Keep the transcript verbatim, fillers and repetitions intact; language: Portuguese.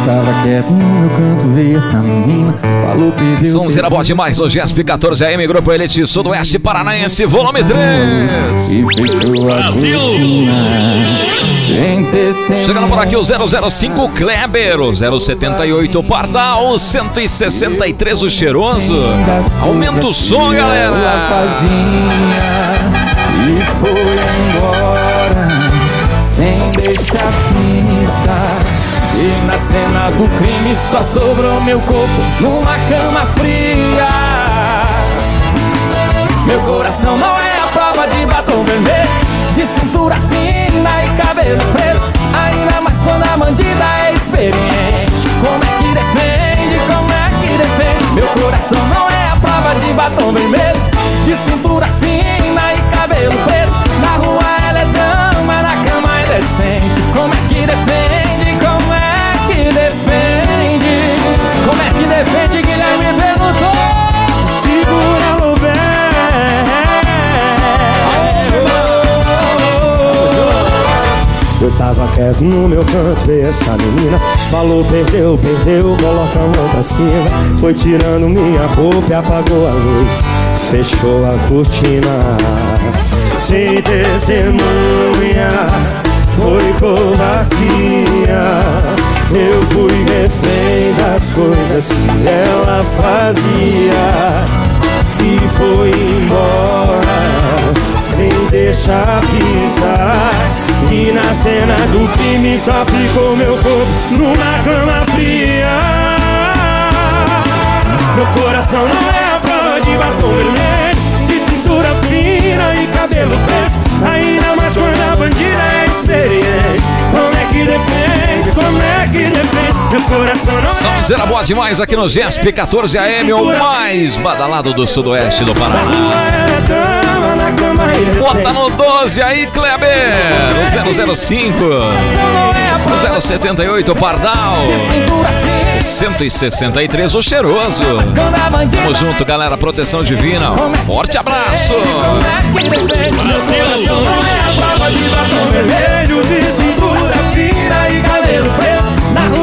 tava quieto no meu canto, veio essa menina, falou, perdeu. Sonzeira boa demais no G S P quatorze A M, Grupo Elite Sudoeste Paranaense, volume três. E fechou a cortina, sem testemunha. Chegando por aqui o zero zero cinco Kleber, o zero setenta e oito Pardal, cento e sessenta e três o Cheiroso. Aumenta o som, galera. E foi embora, sem deixar pista. E na cena do crime só sobrou meu corpo numa cama fria. Meu coração não é a prova de batom vermelho, de cintura fina e cabelo preso. Ainda mais quando a bandida é experiente. Como é que defende, como é que defende? Meu coração não é a prova de batom vermelho, de cintura fina e cabelo preso. Na rua ela é dama, na cama é decente. Como é que defende, como é que defende? Como é que defende, Guilherme perguntou. Segura o véu. Eu tava quieto no meu canto e essa menina falou, perdeu, perdeu, coloca a mão pra cima. Foi tirando minha roupa e apagou a luz, fechou a cortina. Sem testemunha, foi covardia. Eu fui refém das coisas que ela fazia. E foi embora, sem deixar pisar. E na cena do crime só ficou meu corpo numa cama fria. Meu coração não é a prova de batom vermelho, de cintura fina e cabelo preso. Ainda mais quando a bandida é experiente. Como é que defende, como é que defende? Meu coração não é. Sonzeira boa demais aqui no G S P quatorze A M, o mais badalado do sudoeste do Paraná. Bota no doze aí, Kleber, o zero zero cinco, o zero setenta e oito Pardal, cento e sessenta e três o Cheiroso. Tamo junto, galera, proteção divina. Forte abraço. Na rua